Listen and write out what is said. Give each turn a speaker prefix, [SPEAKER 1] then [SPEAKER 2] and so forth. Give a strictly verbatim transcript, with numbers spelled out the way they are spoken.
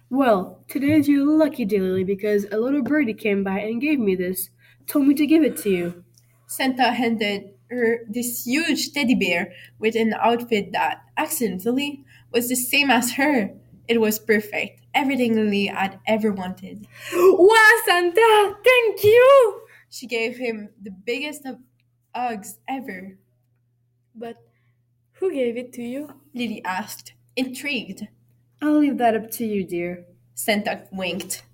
[SPEAKER 1] Well, today's your lucky day, Lily, because a little birdie came by and gave me this. Told me to give it to you.
[SPEAKER 2] Santa handed her this huge teddy bear with an outfit that, accidentally, was the same as her. It was perfect, everything Lily had ever wanted.
[SPEAKER 1] Wow, Santa! Thank you!
[SPEAKER 2] She gave him the biggest of hugs ever.
[SPEAKER 1] But who gave it to you?
[SPEAKER 2] Lily asked, intrigued.
[SPEAKER 1] I'll leave that up to you, dear.
[SPEAKER 2] Santa winked.